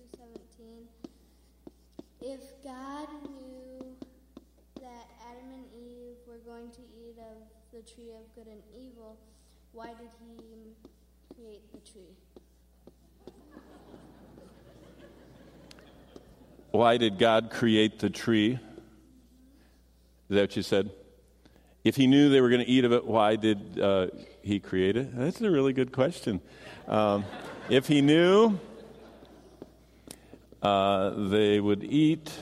2:17. If God knew that Adam and Eve were going to eat of the tree of good and evil, why did he create the tree? Why did God create the tree? Is that what you said? If he knew they were going to eat of it, why did he create it? That's a really good question. If he knew they would eat,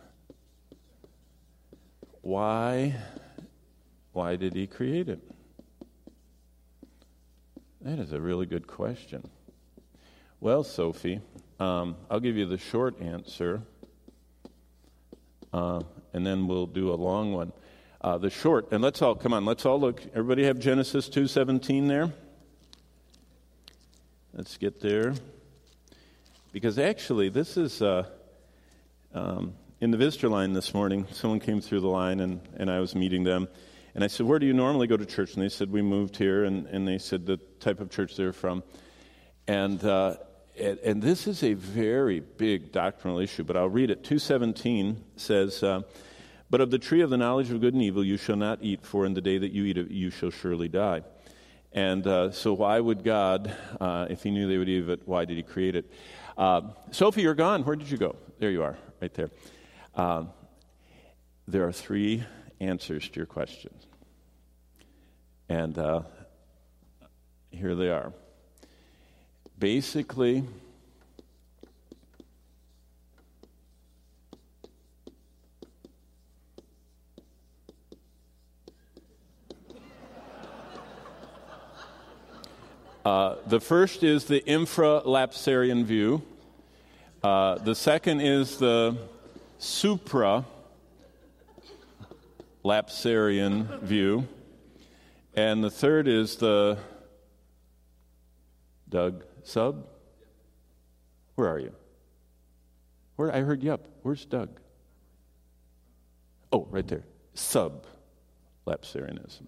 why did he create it? That is a really good question. Well, Sophie, I'll give you the short answer, and then we'll do a long one. The short, and let's all look. Everybody have Genesis 2:17 there? Let's get there. Because actually, this is, in the visitor line this morning, someone came through the line, and I was meeting them. And I said, where do you normally go to church? And they said, we moved here. And they said the type of church they're from. And this is a very big doctrinal issue, but I'll read it. 2:17 says, but of the tree of the knowledge of good and evil you shall not eat, for in the day that you eat it you shall surely die. And so why would God, if he knew they would eat of it, why did he create it? Sophie, you're gone. Where did you go? There you are, right there. There are three answers to your question. And here they are. Basically, the first is the infralapsarian view. The second is the supralapsarian view. And the third is the Doug sub? Where are you? Where I heard yup. Where's Doug? Oh, right there. Sublapsarianism.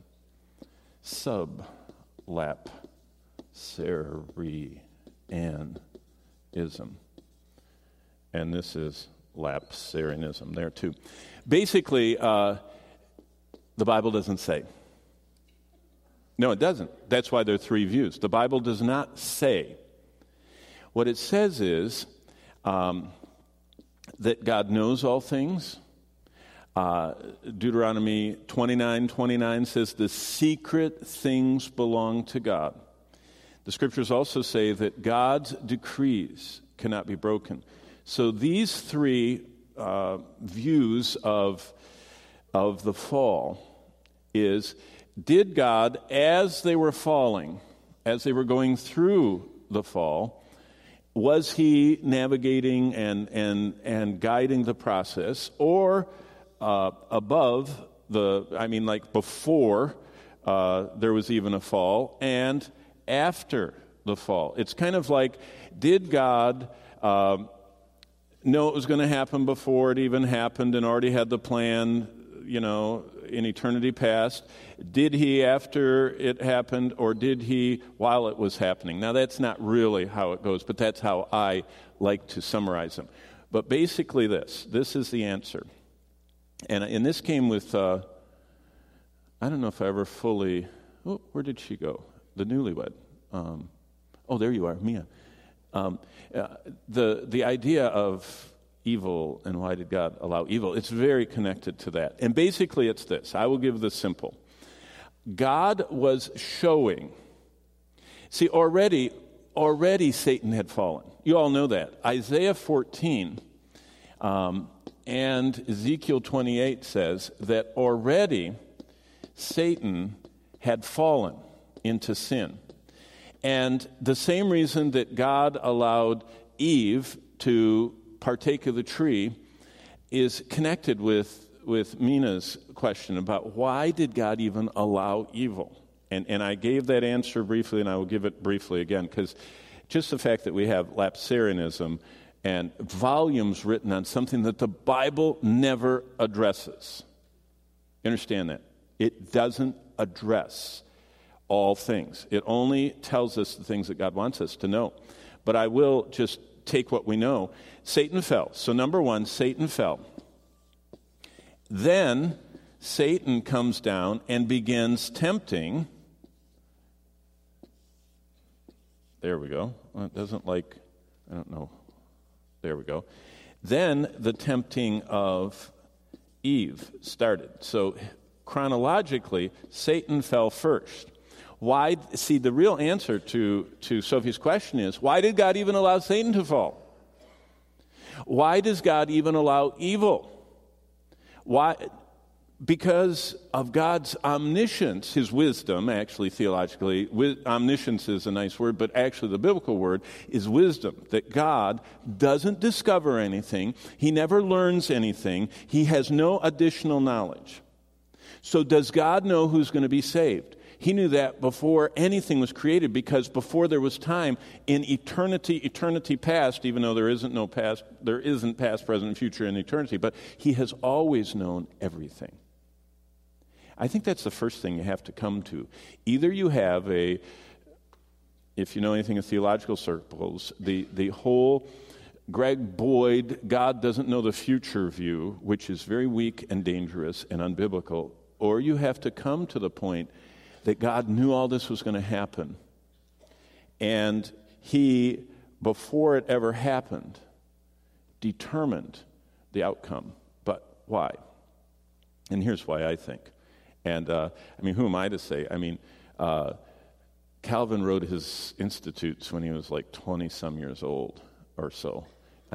Sublapsarianism. And this is lapsarianism there too. Basically, the Bible doesn't say. No, it doesn't. That's why there are three views. The Bible does not say. What it says is that God knows all things. Deuteronomy 29:29 says the secret things belong to God. The scriptures also say that God's decrees cannot be broken. So these three views of the fall is, did God, as they were falling, as they were going through the fall, was he navigating and guiding the process, or above before there was even a fall, and after the fall? It's kind of like, did God know it was going to happen before it even happened and already had the plan, in eternity past? Did he after it happened, or did he while it was happening? Now, that's not really how it goes, but that's how I like to summarize them. But basically this is the answer. And this came with, I don't know if I ever fully, where did she go? The newlywed. There you are, Mia. The idea of evil and why did God allow evil, it's very connected to that. And basically it's this. I will give this simple. God was showing. See, already Satan had fallen. You all know that. Isaiah 14 and Ezekiel 28 says that already Satan had fallen into sin. And the same reason that God allowed Eve to partake of the tree is connected with Mina's question about why did God even allow evil? And I gave that answer briefly, and I will give it briefly again, because just the fact that we have lapsarianism and volumes written on something that the Bible never addresses. You understand that? It doesn't address all things. It only tells us the things that God wants us to know. But I will just take what we know. Satan fell. So number one, Satan fell. Then Satan comes down and begins tempting. There we go. Well, it doesn't like, I don't know. There we go. Then the tempting of Eve started. So chronologically, Satan fell first. Why? See, the real answer to Sophie's question is, why did God even allow Satan to fall? Why does God even allow evil? Why? Because of God's omniscience, his wisdom, actually theologically, omniscience is a nice word, but actually the biblical word is wisdom, that God doesn't discover anything, he never learns anything, he has no additional knowledge. So does God know who's going to be saved? He knew that before anything was created, because before there was time, in eternity past, even though there isn't past, present, and future in eternity, but he has always known everything. I think that's the first thing you have to come to. Either you have if you know anything in theological circles, the whole Greg Boyd, God doesn't know the future view, which is very weak and dangerous and unbiblical, or you have to come to the point that God knew all this was going to happen. And he, before it ever happened, determined the outcome. But why? And here's why I think. And, who am I to say? Calvin wrote his Institutes when he was like 20-some years old or so.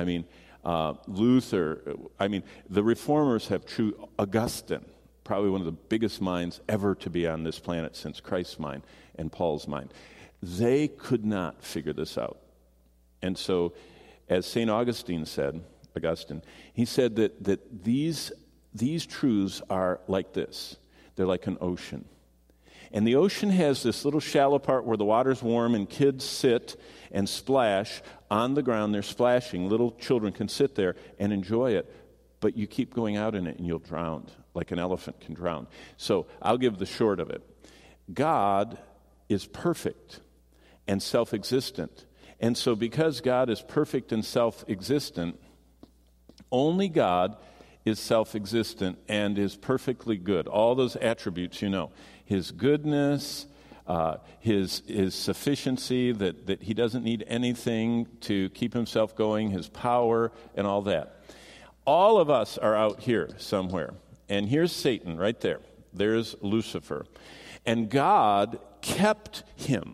Luther, the Reformers have true Augustine, probably one of the biggest minds ever to be on this planet since Christ's mind and Paul's mind. They could not figure this out. And so, as St. Augustine said, he said that these truths are like this. They're like an ocean. And the ocean has this little shallow part where the water's warm and kids sit and splash on the ground. They're splashing. Little children can sit there and enjoy it. But you keep going out in it and you'll drown, like an elephant can drown. So I'll give the short of it. God is perfect and self-existent. And so because God is perfect and self-existent, only God is self-existent and is perfectly good. All those attributes, his goodness, his sufficiency, that he doesn't need anything to keep himself going, his power, and all that. All of us are out here somewhere. And here's Satan right there. There's Lucifer. And God kept him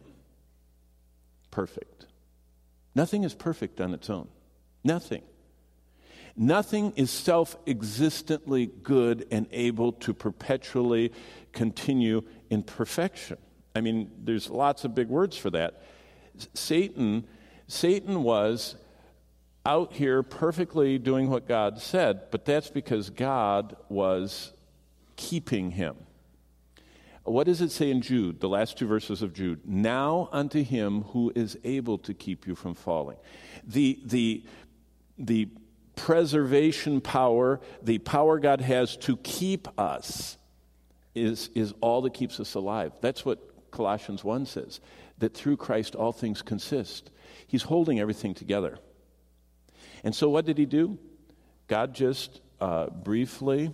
perfect. Nothing is perfect on its own. Nothing. Nothing is self-existently good and able to perpetually continue in perfection. There's lots of big words for that. Satan was out here perfectly doing what God said, but that's because God was keeping him. What does it say in Jude, the last two verses of Jude? Now unto him who is able to keep you from falling. The preservation power, the power God has to keep us is all that keeps us alive. That's what Colossians 1 says, that through Christ all things consist. He's holding everything together. And so what did he do? God just briefly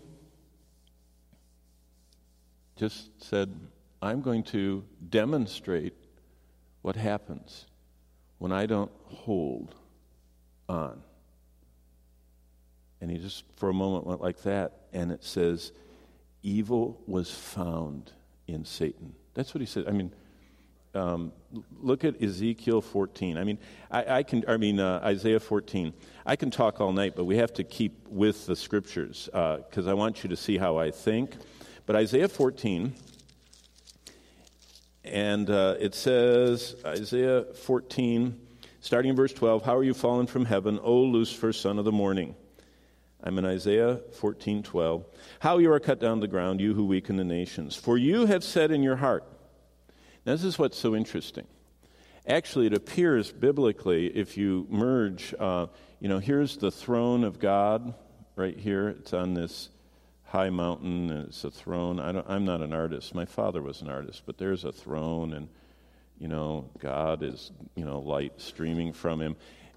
just said, I'm going to demonstrate what happens when I don't hold on. And he just, for a moment, went like that. And it says, evil was found in Satan. That's what he said. Look at Ezekiel 14. Isaiah 14. I can talk all night, but we have to keep with the scriptures because I want you to see how I think. But Isaiah 14, and it says, Isaiah 14, starting in verse 12, how are you fallen from heaven, O Lucifer, son of the morning? I'm in Isaiah 14:12. How you are cut down to the ground, you who weaken the nations. For you have said in your heart. Now, this is what's so interesting. Actually, it appears biblically, if you merge, here's the throne of God right here. It's on this high mountain, and it's a throne. I'm not an artist. My father was an artist, but there's a throne, and, God is, light streaming from him.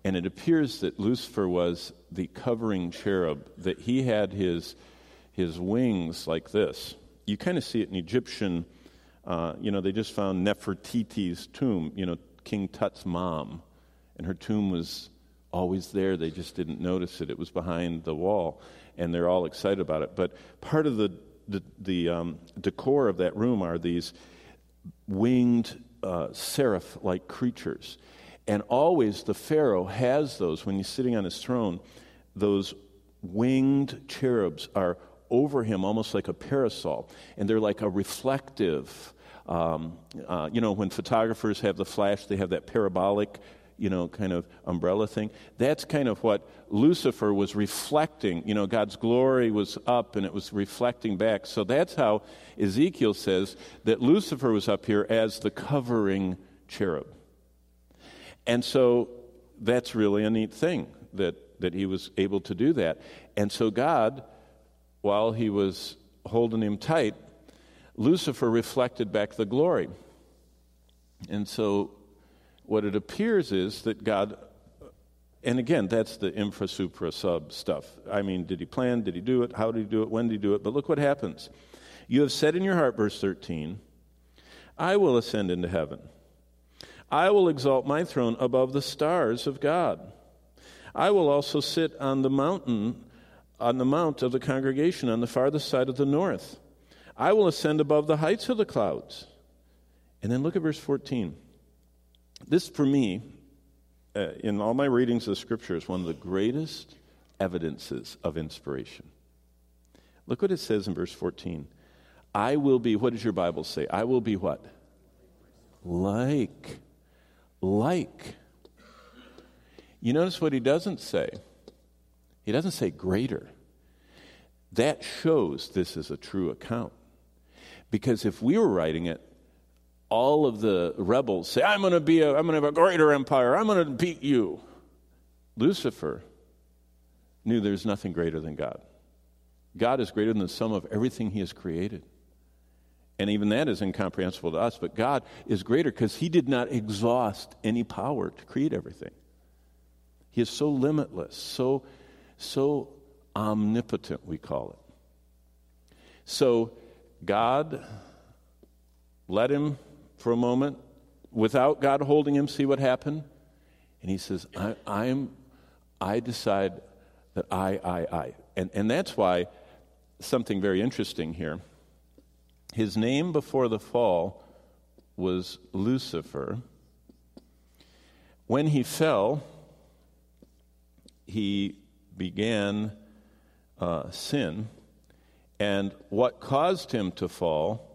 And it appears that Lucifer was the covering cherub, that he had his wings like this. You kind of see it in Egyptian, they just found Nefertiti's tomb, King Tut's mom. And her tomb was always there. They just didn't notice it. It was behind the wall. And they're all excited about it. But part of the decor of that room are these winged seraph-like creatures. And always the Pharaoh has those, when he's sitting on his throne, those winged cherubs are over him almost like a parasol. And they're like a reflective, when photographers have the flash, they have that parabolic, kind of umbrella thing. That's kind of what Lucifer was reflecting. God's glory was up and it was reflecting back. So that's how Ezekiel says that Lucifer was up here as the covering cherub. And so that's really a neat thing that he was able to do that. And so God, while he was holding him tight, Lucifer reflected back the glory. And so what it appears is that God, and again, that's the infra, supra, sub stuff. I mean, did he plan? Did he do it? How did he do it? When did he do it? But look what happens. You have said in your heart, verse 13, I will ascend into heaven. I will exalt my throne above the stars of God. I will also sit on the mount of the congregation on the farthest side of the north. I will ascend above the heights of the clouds. And then look at verse 14. This, for me, in all my readings of the Scripture, is one of the greatest evidences of inspiration. Look what it says in verse 14. I will be, what does your Bible say? I will be what? Like. You notice what he doesn't say? He doesn't say greater. That shows this is a true account. Because if we were writing it, all of the rebels say, I'm going to have a greater empire. I'm going to beat you. Lucifer knew there's nothing greater than God. God is greater than the sum of everything he has created. And even that is incomprehensible to us. But God is greater because he did not exhaust any power to create everything. He is so limitless, so omnipotent, we call it. So God let him for a moment without God holding him, see what happened? And he says, I decide that I. And that's why something very interesting here. His name before the fall was Lucifer. When he fell, he began sin. And what caused him to fall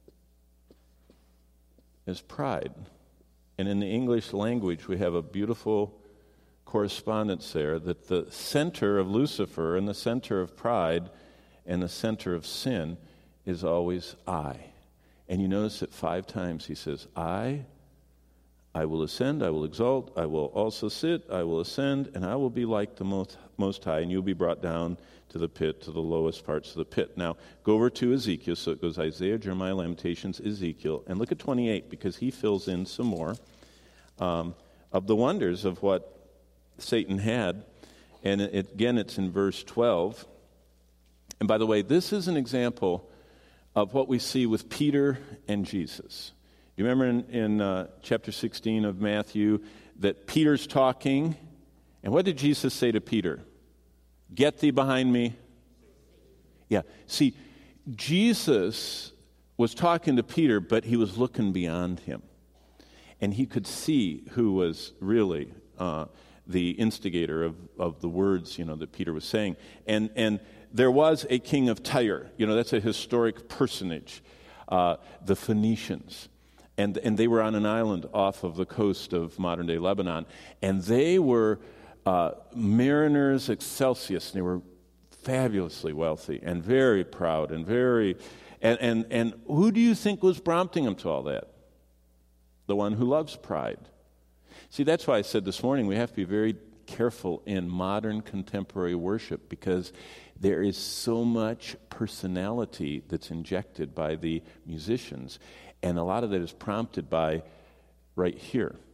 is pride. And in the English language, we have a beautiful correspondence there that the center of Lucifer and the center of pride and the center of sin is always I. And you notice that 5 times he says, I will ascend, I will exalt, I will also sit, I will ascend, and I will be like the Most High, and you'll be brought down to the pit, to the lowest parts of the pit. Now, go over to Ezekiel. So it goes Isaiah, Jeremiah, Lamentations, Ezekiel, and look at 28, because he fills in some more of the wonders of what Satan had. And again, it's in verse 12. And by the way, this is an example of what we see with Peter and Jesus. You remember in chapter 16 of Matthew that Peter's talking, and what did Jesus say to Peter? Get thee behind me. Yeah, see, Jesus was talking to Peter, but he was looking beyond him. And he could see who was really the instigator of the words, that Peter was saying. And there was a king of Tyre. That's a historic personage, the Phoenicians. And they were on an island off of the coast of modern-day Lebanon. And they were mariners excelsius. And they were fabulously wealthy and very proud and very... And who do you think was prompting them to all that? The one who loves pride. See, that's why I said this morning we have to be very careful in modern contemporary worship, because there is so much personality that's injected by the musicians, and a lot of that is prompted by right here.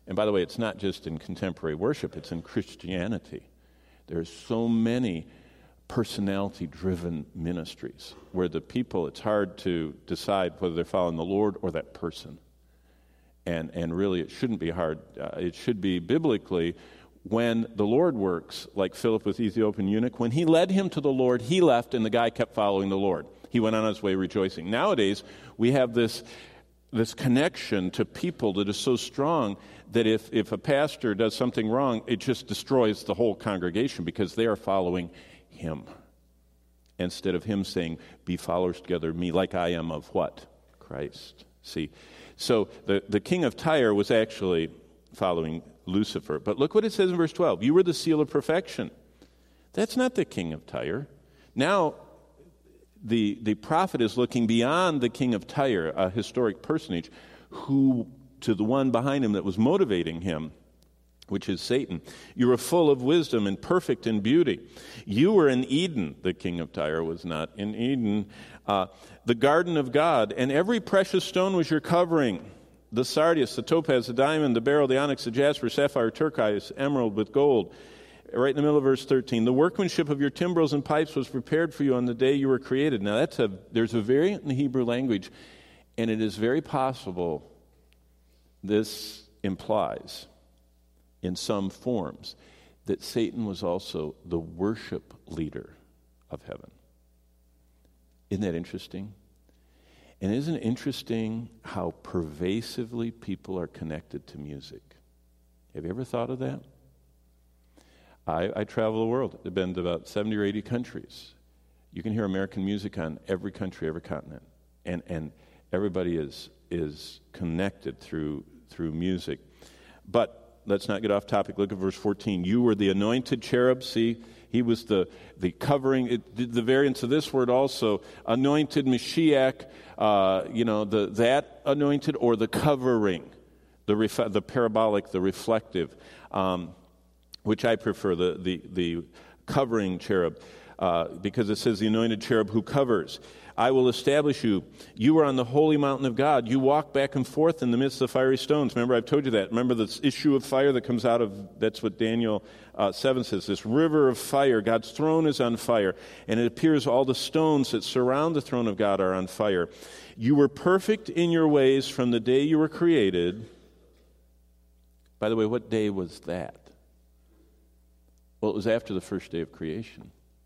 And by the way, it's not just in contemporary worship, it's in Christianity. There's so many personality-driven ministries where the people, it's hard to decide whether they're following the Lord or that person. And really, it shouldn't be hard. It should be biblically, when the Lord works, like Philip with the Ethiopian eunuch, when he led him to the Lord, he left and the guy kept following the Lord. He went on his way rejoicing. Nowadays, we have this connection to people that is so strong that if a pastor does something wrong, it just destroys the whole congregation because they are following him. Instead of him saying, be followers together of me, like I am of what? Christ. See? So the king of Tyre was actually following Lucifer. But look what it says in verse 12. You were the seal of perfection. That's not the king of Tyre. Now, the prophet is looking beyond the king of Tyre, a historic personage, who to the one behind him that was motivating him, which is Satan. You were full of wisdom and perfect in beauty. You were in Eden. The king of Tyre was not in Eden. The garden of God, and every precious stone was your covering. The sardius, the topaz, the diamond, the beryl, the onyx, the jasper, sapphire, turquoise, emerald with gold. Right in the middle of verse 13. The workmanship of your timbrels and pipes was prepared for you on the day you were created. Now there's a variant in the Hebrew language, and it is very possible this implies in some forms that Satan was also the worship leader of heaven. Isn't that interesting? And isn't it interesting how pervasively people are connected to music? Have you ever thought of that? I travel the world. I've been to about 70 or 80 countries. You can hear American music on every country, every continent. And everybody is connected through music. But let's not get off topic. Look at verse 14. You were the anointed cherub. See, he was the covering. The variance of this word also, anointed Mashiach, that anointed, or the covering, the parabolic, the reflective, which I prefer, the covering cherub, because it says the anointed cherub who covers. I will establish you. You are on the holy mountain of God. You walk back and forth in the midst of fiery stones. Remember, I've told you that. Remember this issue of fire that comes out of, that's what Daniel 7 says, this river of fire. God's throne is on fire. And it appears all the stones that surround the throne of God are on fire. You were perfect in your ways from the day you were created. By the way, what day was that? Well, it was after the first day of creation.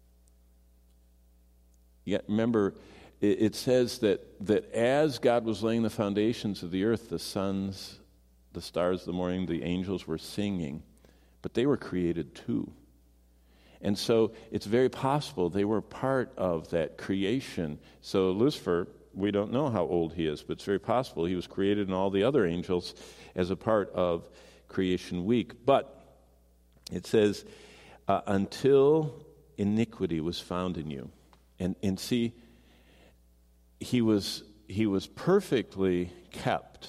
Yet remember, it says that as God was laying the foundations of the earth, the suns, the stars of the morning, the angels were singing, but they were created too. And so it's very possible they were part of that creation. So Lucifer, we don't know how old he is, but it's very possible he was created, and all the other angels as a part of creation week. But it says, until iniquity was found in you. And see, he was perfectly kept.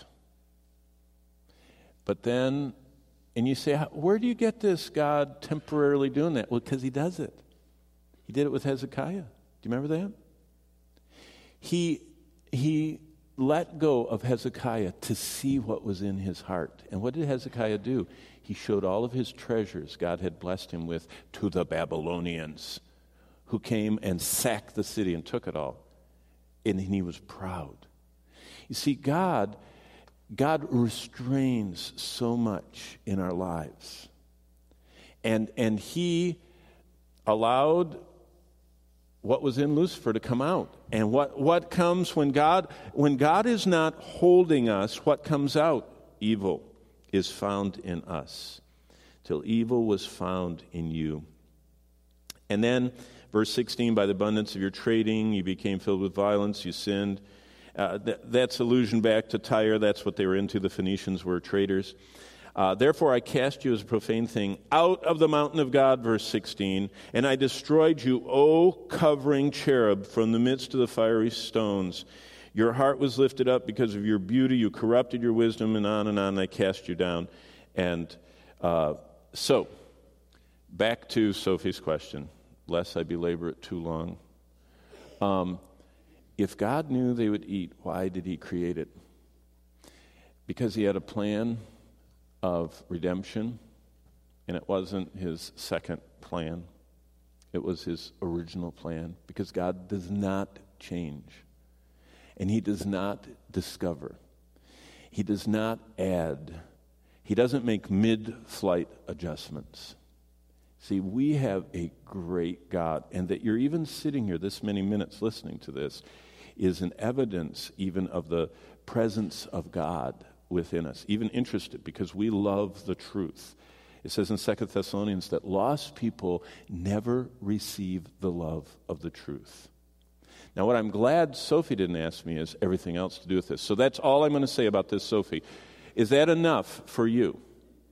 But then, and you say, where do you get this God temporarily doing that? Well, because he does it. He did it with Hezekiah. Do you remember that? He let go of Hezekiah to see what was in his heart. And what did Hezekiah do? He showed all of his treasures God had blessed him with to the Babylonians, who came and sacked the city and took it all. And he was proud. You see, God restrains so much in our lives. And he allowed what was in Lucifer to come out. And what comes when God is not holding us, what comes out? Evil is found in us. Till evil was found in you. And then verse 16, by the abundance of your trading, you became filled with violence, you sinned. That's allusion back to Tyre. That's what they were into. The Phoenicians were traders. Therefore I cast you as a profane thing out of the mountain of God, verse 16, and I destroyed you, O covering cherub, from the midst of the fiery stones. Your heart was lifted up because of your beauty. You corrupted your wisdom, and on, I cast you down. And so, back to Sophie's question. Lest I belabor it too long. If God knew they would eat, why did he create it? Because he had a plan of redemption, and it wasn't his second plan. It was his original plan, because God does not change, and he does not discover. He does not add. He doesn't make mid-flight adjustments. See, we have a great God, and that you're even sitting here this many minutes listening to this is an evidence even of the presence of God within us, even interested, because we love the truth. It says in 2 Thessalonians that lost people never receive the love of the truth. Now, what I'm glad Sophie didn't ask me is everything else to do with this. So that's all I'm going to say about this, Sophie. Is that enough for you?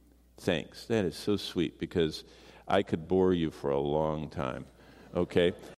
Thanks. That is so sweet, because I could bore you for a long time. Okay?